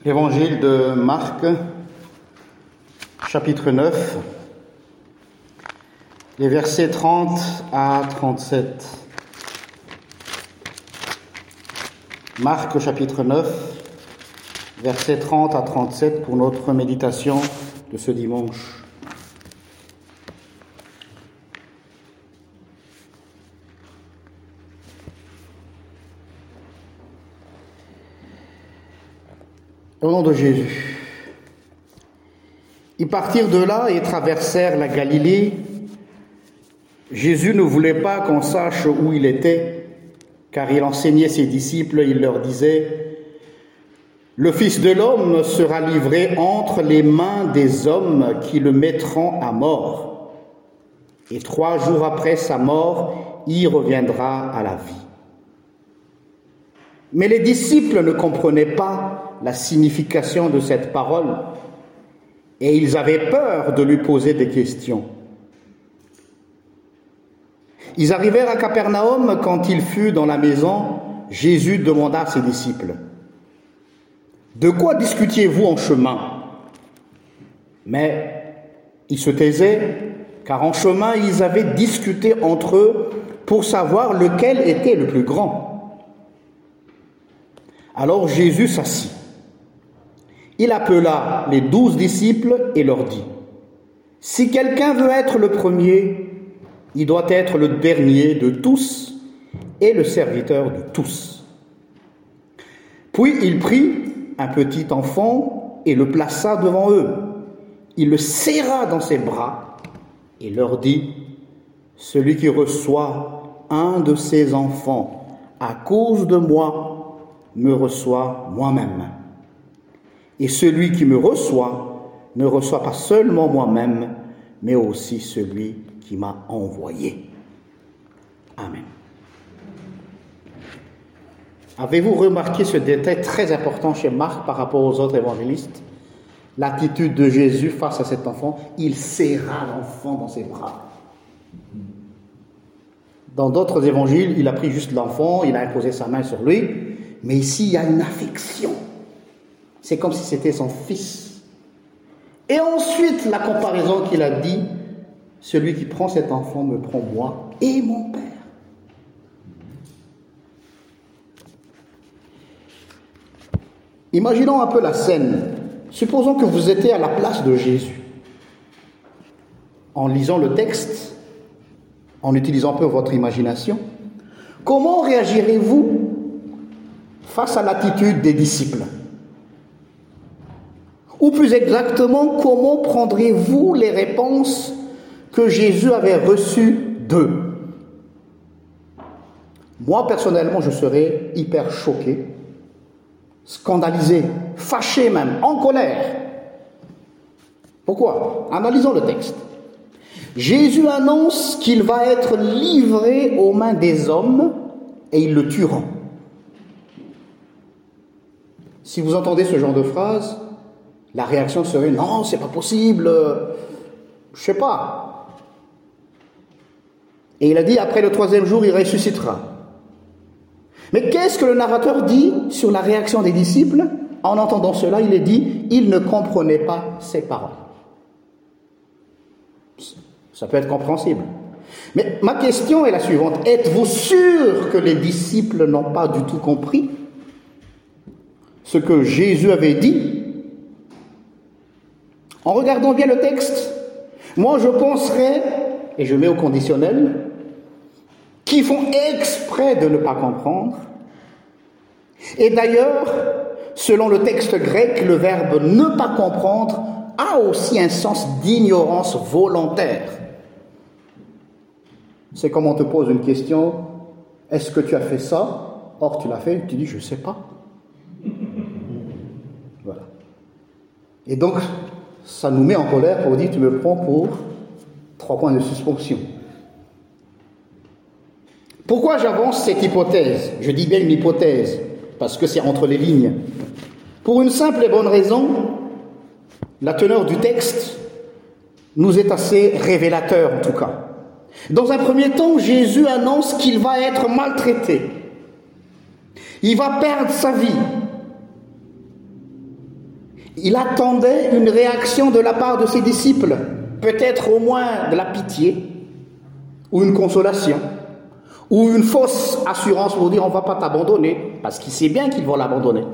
Évangile de Marc, chapitre 9, les versets 30 à 37. Marc, chapitre 9, versets 30 à 37 pour notre méditation de ce dimanche. Au nom de Jésus. Ils partirent de là et traversèrent la Galilée. Jésus ne voulait pas qu'on sache où il était, car il enseignait ses disciples, il leur disait « Le Fils de l'homme sera livré entre les mains des hommes qui le mettront à mort. Et 3 jours après sa mort, il reviendra à la vie. » Mais les disciples ne comprenaient pas la signification de cette parole et ils avaient peur de lui poser des questions. Ils arrivèrent à Capernaum. Quand il fut dans la maison, Jésus demanda à ses disciples « De quoi discutiez-vous en chemin ?» Mais ils se taisaient, car en chemin ils avaient discuté entre eux pour savoir lequel était le plus grand. Alors Jésus s'assit. Il appela les 12 disciples et leur dit « Si quelqu'un veut être le premier, il doit être le dernier de tous et le serviteur de tous. » Puis il prit un petit enfant et le plaça devant eux. Il le serra dans ses bras et leur dit « Celui qui reçoit un de ces enfants à cause de moi me reçoit moi-même. Et celui qui me reçoit ne reçoit pas seulement moi-même, mais aussi celui qui m'a envoyé. » Amen. Avez-vous remarqué ce détail très important chez Marc par rapport aux autres évangélistes? L'attitude de Jésus face à cet enfant, il serra l'enfant dans ses bras. Dans d'autres évangiles, il a pris juste l'enfant, il a imposé sa main sur lui, mais ici, il y a une affection. C'est comme si c'était son fils. Et ensuite, la comparaison qu'il a dit, celui qui prend cet enfant me prend moi et mon Père. Imaginons un peu la scène. Supposons que vous étiez à la place de Jésus. En lisant le texte, en utilisant un peu votre imagination, comment réagirez-vous face à l'attitude des disciples? Ou plus exactement, comment prendrez-vous les réponses que Jésus avait reçues d'eux? Moi, personnellement, je serais hyper choqué, scandalisé, fâché même, en colère. Pourquoi? Analysons le texte. Jésus annonce qu'il va être livré aux mains des hommes et ils le tueront. Si vous entendez ce genre de phrase, la réaction serait « Non, c'est pas possible, je sais pas. » Et il a dit « Après le 3e jour, il ressuscitera. » Mais qu'est-ce que le narrateur dit sur la réaction des disciples? En entendant cela, il est dit « Ils ne comprenaient pas ces paroles. » Ça peut être compréhensible. Mais ma question est la suivante. Êtes-vous sûr que les disciples n'ont pas du tout compris ce que Jésus avait dit? En regardant bien le texte, moi je penserais, et je mets au conditionnel, qu'ils font exprès de ne pas comprendre. Et d'ailleurs, selon le texte grec, le verbe « ne pas comprendre » a aussi un sens d'ignorance volontaire. C'est comme on te pose une question, « Est-ce que tu as fait ça ?» Or tu l'as fait, tu dis « Je ne sais pas. » Voilà. Et donc, ça nous met en colère pour dire « Tu me prends pour 3 points de suspension. » Pourquoi j'avance cette hypothèse? Je dis bien une hypothèse, parce que c'est entre les lignes. Pour une simple et bonne raison, la teneur du texte nous est assez révélateur en tout cas. Dans un premier temps, Jésus annonce qu'il va être maltraité. Il va perdre sa vie. Il attendait une réaction de la part de ses disciples, peut-être au moins de la pitié, ou une consolation, ou une fausse assurance pour dire on ne va pas t'abandonner, parce qu'il sait bien qu'ils vont l'abandonner.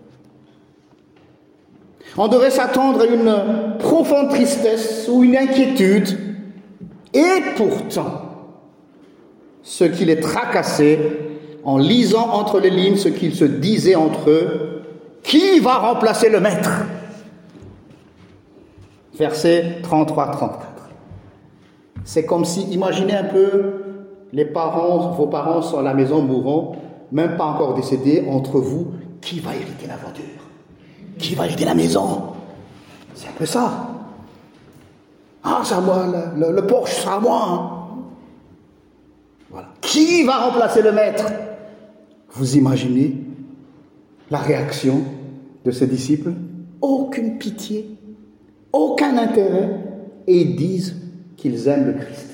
On devrait s'attendre à une profonde tristesse ou une inquiétude, et pourtant, ce qui les tracassait, en lisant entre les lignes ce qu'ils se disaient entre eux, qui va remplacer le maître? Versets 33-34. C'est comme si, imaginez un peu, vos parents sont à la maison mourants, même pas encore décédés, entre vous, qui va hériter l'aventure? Qui va hériter la maison? C'est un peu ça. Ah, c'est à moi, le Porsche, c'est à moi. Hein. Voilà. Qui va remplacer le maître? Vous imaginez la réaction de ses disciples? Aucune pitié, aucun intérêt, et ils disent qu'ils aiment le Christ.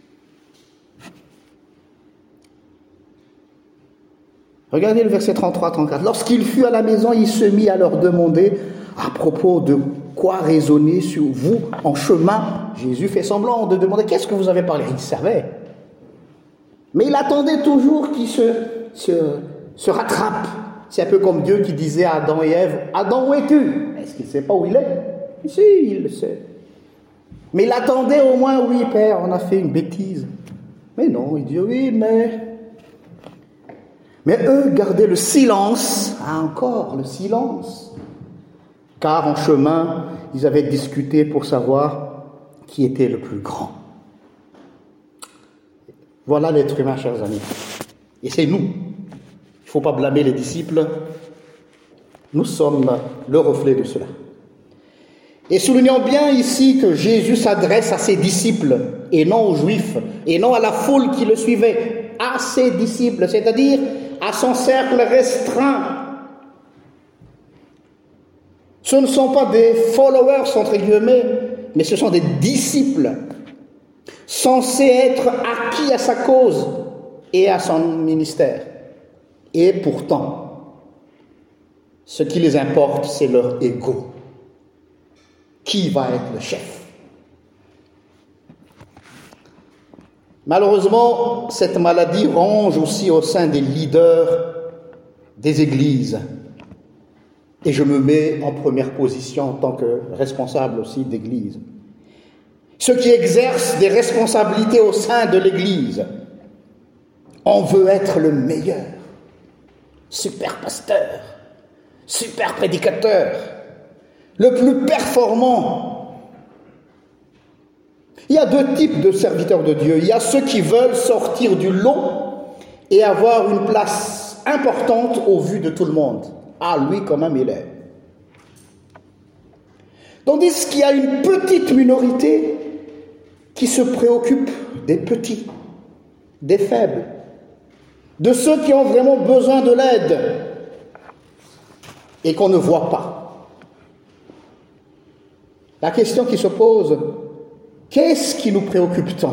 Regardez le verset 33-34. Lorsqu'il fut à la maison, il se mit à leur demander à propos de quoi raisonner sur vous en chemin. Jésus fait semblant de demander qu'est-ce que vous avez parlé. Il savait. Mais il attendait toujours qu'il se rattrape. C'est un peu comme Dieu qui disait à Adam et Ève, Adam, où es-tu? Est-ce qu'il ne sait pas où il est? Si, il le sait. Mais il attendait au moins, oui, Père, on a fait une bêtise. Mais non, il dit, oui, mais eux gardaient le silence, encore le silence. Car en chemin, ils avaient discuté pour savoir qui était le plus grand. Voilà l'être humain, chers amis. Et c'est nous. Il ne faut pas blâmer les disciples. Nous sommes le reflet de cela. Et soulignons bien ici que Jésus s'adresse à ses disciples, et non aux Juifs, et non à la foule qui le suivait, à ses disciples, c'est-à-dire à son cercle restreint. Ce ne sont pas des followers, entre guillemets, mais ce sont des disciples, censés être acquis à sa cause et à son ministère. Et pourtant, ce qui les importe, c'est leur ego. Qui va être le chef? Malheureusement, cette maladie ronge aussi au sein des leaders des églises. Et je me mets en première position en tant que responsable aussi d'église. Ceux qui exercent des responsabilités au sein de l'église, on veut être le meilleur, super pasteur, super prédicateur, le plus performant. Il y a deux types de serviteurs de Dieu. Il y a ceux qui veulent sortir du lot et avoir une place importante au vu de tout le monde. Ah, lui, quand même, il est. Tandis qu'il y a une petite minorité qui se préoccupe des petits, des faibles, de ceux qui ont vraiment besoin de l'aide et qu'on ne voit pas. La question qui se pose, qu'est-ce qui nous préoccupe tant?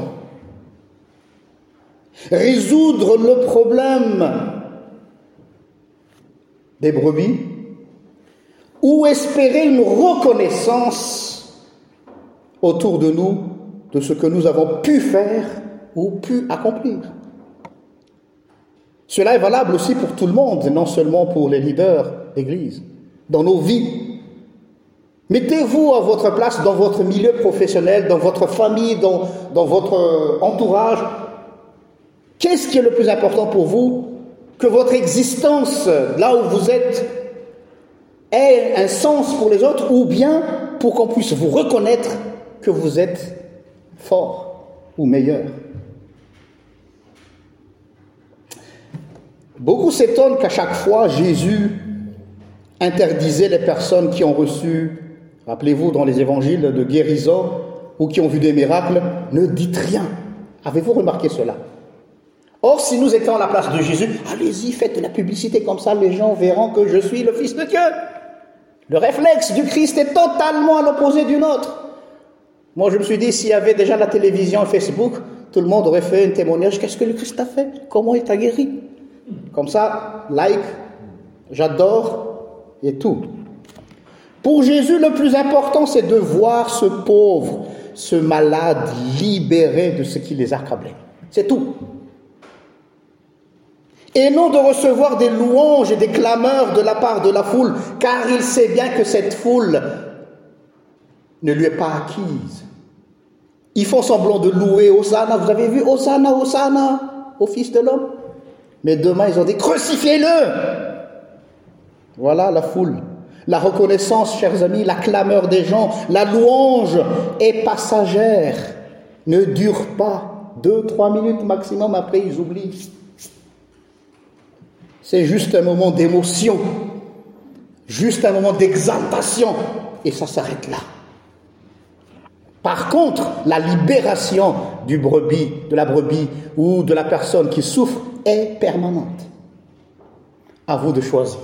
Résoudre le problème des brebis ou espérer une reconnaissance autour de nous de ce que nous avons pu faire ou pu accomplir? Cela est valable aussi pour tout le monde, non seulement pour les leaders d'église, dans nos vies. Mettez-vous à votre place dans votre milieu professionnel, dans votre famille, dans votre entourage. Qu'est-ce qui est le plus important pour vous? Que votre existence, là où vous êtes, ait un sens pour les autres, ou bien pour qu'on puisse vous reconnaître que vous êtes fort ou meilleur. Beaucoup s'étonnent qu'à chaque fois, Jésus interdisait les personnes qui ont reçu, rappelez-vous, dans les évangiles de guérison, ou qui ont vu des miracles, ne dites rien. Avez-vous remarqué cela? Or, si nous étions à la place de Jésus, allez-y, faites de la publicité comme ça, les gens verront que je suis le Fils de Dieu. Le réflexe du Christ est totalement à l'opposé du nôtre. Moi, je me suis dit, s'il y avait déjà la télévision et Facebook, tout le monde aurait fait un témoignage. Qu'est-ce que le Christ a fait? Comment il t'a guéri? Comme ça, like, j'adore, et tout. Pour Jésus, le plus important, c'est de voir ce pauvre, ce malade libéré de ce qui les accablait. C'est tout. Et non de recevoir des louanges et des clameurs de la part de la foule, car il sait bien que cette foule ne lui est pas acquise. Ils font semblant de louer Hosanna. Vous avez vu Hosanna, Hosanna au Fils de l'homme? Mais demain, ils ont dit crucifiez-le. Voilà la foule. La reconnaissance, chers amis, la clameur des gens, la louange est passagère, ne dure pas 2-3 minutes maximum, après ils oublient. C'est juste un moment d'émotion, juste un moment d'exaltation, et ça s'arrête là. Par contre, la libération de la brebis ou de la personne qui souffre est permanente. À vous de choisir.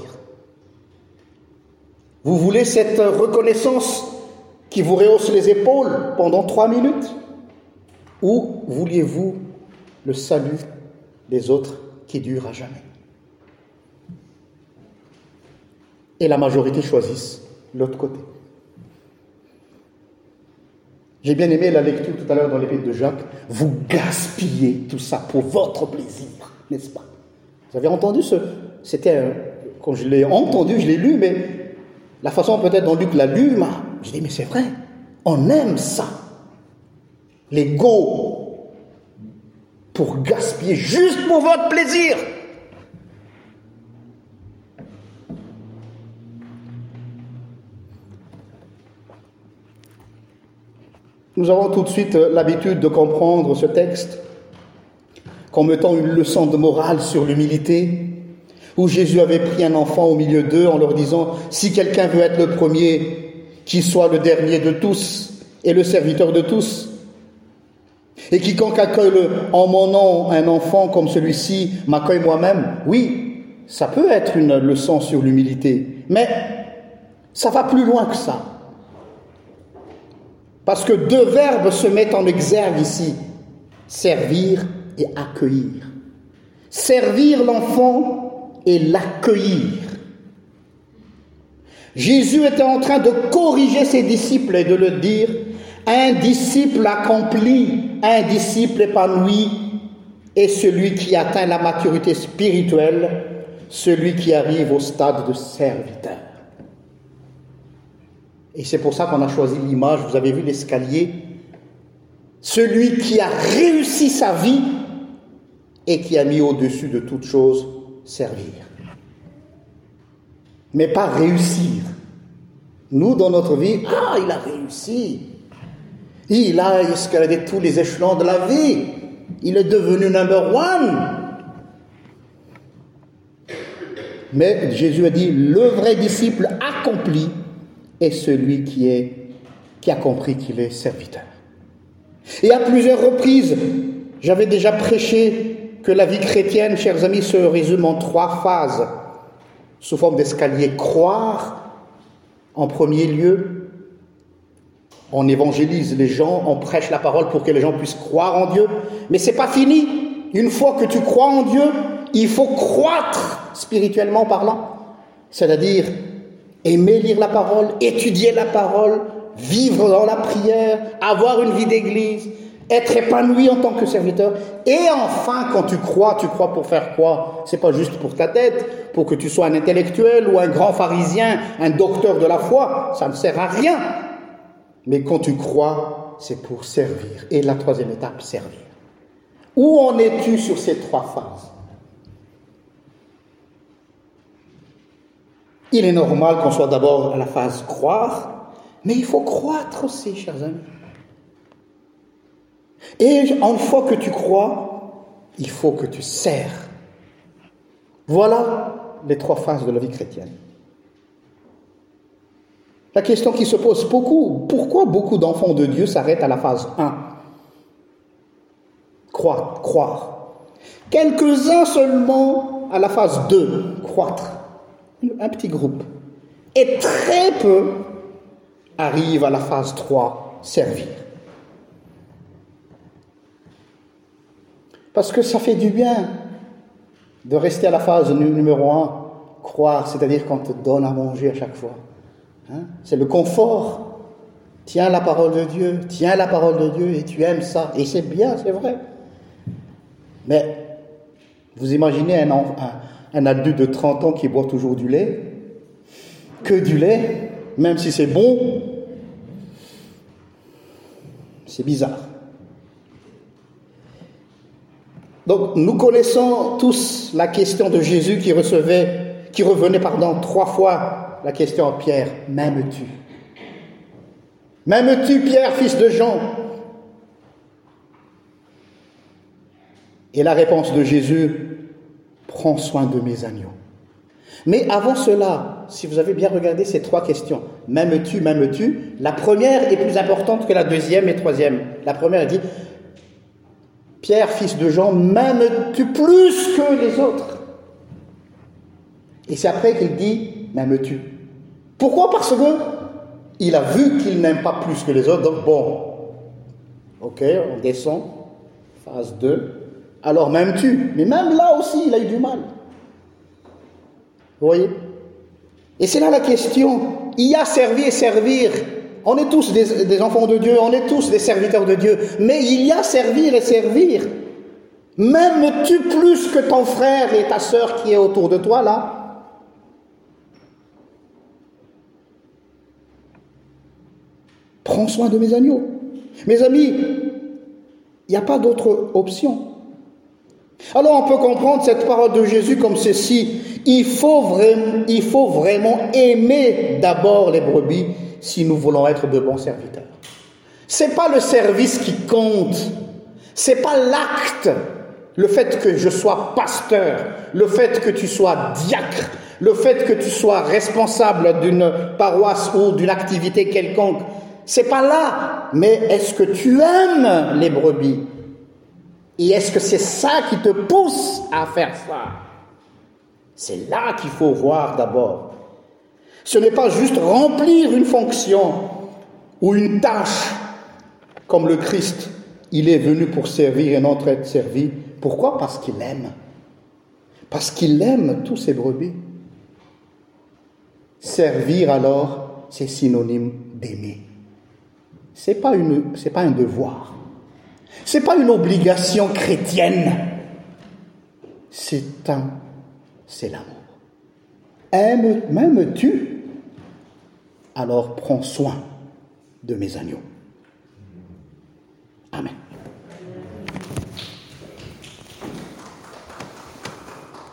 Vous voulez cette reconnaissance qui vous rehausse les épaules pendant 3 minutes? Ou vouliez-vous le salut des autres qui dure à jamais? Et la majorité choisissent l'autre côté. J'ai bien aimé la lecture tout à l'heure dans l'épître de Jacques. Vous gaspillez tout ça pour votre plaisir, n'est-ce pas? Vous avez entendu quand je l'ai entendu, je l'ai lu, mais la façon peut-être dont Luc l'a lu, j'ai dit, mais c'est vrai, on aime ça. L'ego, pour gaspiller juste pour votre plaisir. Nous avons tout de suite l'habitude de comprendre ce texte comme étant une leçon de morale sur l'humilité, où Jésus avait pris un enfant au milieu d'eux en leur disant « Si quelqu'un veut être le premier, qu'il soit le dernier de tous et le serviteur de tous. Et quiconque accueille en mon nom un enfant comme celui-ci m'accueille moi-même. » Oui, ça peut être une leçon sur l'humilité, mais ça va plus loin que ça. Parce que 2 verbes se mettent en exergue ici, servir et accueillir. Servir l'enfant et l'accueillir. Jésus était en train de corriger ses disciples et de leur dire, un disciple accompli, un disciple épanoui est celui qui atteint la maturité spirituelle, celui qui arrive au stade de serviteur. Et c'est pour ça qu'on a choisi l'image, vous avez vu l'escalier, celui qui a réussi sa vie et qui a mis au-dessus de toute chose servir. Mais pas réussir. Nous, dans notre vie, il a réussi. Il a escaladé tous les échelons de la vie. Il est devenu number 1. Mais Jésus a dit, le vrai disciple accompli est celui qui a compris qu'il est serviteur. Et à plusieurs reprises, j'avais déjà prêché que la vie chrétienne, chers amis, se résume en 3 phases, sous forme d'escalier. Croire, en premier lieu, on évangélise les gens, on prêche la parole pour que les gens puissent croire en Dieu, mais c'est pas fini. Une fois que tu crois en Dieu, il faut croître spirituellement parlant, c'est-à-dire aimer lire la parole, étudier la parole, vivre dans la prière, avoir une vie d'église, être épanoui en tant que serviteur. Et enfin, quand tu crois pour faire quoi? C'est pas juste pour ta tête, pour que tu sois un intellectuel ou un grand pharisien, un docteur de la foi, ça ne sert à rien. Mais quand tu crois, c'est pour servir. Et la 3e étape, servir. Où en es-tu sur ces 3 phases? Il est normal qu'on soit d'abord à la phase croire, mais il faut croître aussi, chers amis. Et une fois que tu crois, il faut que tu sers. Voilà les 3 phases de la vie chrétienne. La question qui se pose beaucoup, pourquoi beaucoup d'enfants de Dieu s'arrêtent à la phase 1? Croire. Quelques-uns seulement à la phase 2, croître. Un petit groupe. Et très peu arrivent à la phase 3, servir. Parce que ça fait du bien de rester à la phase numéro 1, croire, c'est-à-dire qu'on te donne à manger à chaque fois. C'est le confort. Tiens la parole de Dieu et tu aimes ça. Et c'est bien, c'est vrai. Mais vous imaginez un adulte de 30 ans qui boit toujours du lait, que du lait, même si c'est bon, c'est bizarre. Donc nous connaissons tous la question de Jésus qui revenait 3 fois la question à Pierre, m'aimes-tu? M'aimes-tu, Pierre, fils de Jean? Et la réponse de Jésus, prends soin de mes agneaux. Mais avant cela, si vous avez bien regardé ces 3 questions, m'aimes-tu, m'aimes-tu, la première est plus importante que la deuxième et troisième. La première dit, Pierre, fils de Jean, m'aimes-tu plus que les autres? Et c'est après qu'il dit, m'aimes-tu? Pourquoi? Parce que il a vu qu'il n'aime pas plus que les autres, donc bon, ok, on descend, phase 2, alors m'aimes-tu? Mais même là aussi, il a eu du mal. Vous voyez? Et c'est là la question. Il y a servir et servir. On est tous des enfants de Dieu, on est tous des serviteurs de Dieu. Mais il y a servir et servir. M'aimes-tu plus que ton frère et ta sœur qui est autour de toi là? Prends soin de mes agneaux. Mes amis, il n'y a pas d'autre option. Alors on peut comprendre cette parole de Jésus comme ceci. Il faut vraiment aimer d'abord les brebis si nous voulons être de bons serviteurs. C'est pas le service qui compte. C'est pas l'acte. Le fait que je sois pasteur, le fait que tu sois diacre, le fait que tu sois responsable d'une paroisse ou d'une activité quelconque, c'est pas là. Mais est-ce que tu aimes les brebis? Et est-ce que c'est ça qui te pousse à faire ça? C'est là qu'il faut voir d'abord. Ce n'est pas juste remplir une fonction ou une tâche comme le Christ. Il est venu pour servir et non être servi. Pourquoi? Parce qu'il aime. Parce qu'il aime tous ses brebis. Servir alors, c'est synonyme d'aimer. C'est pas un devoir. C'est pas une obligation chrétienne. C'est l'amour. M'aimes-tu? Alors prends soin de mes agneaux.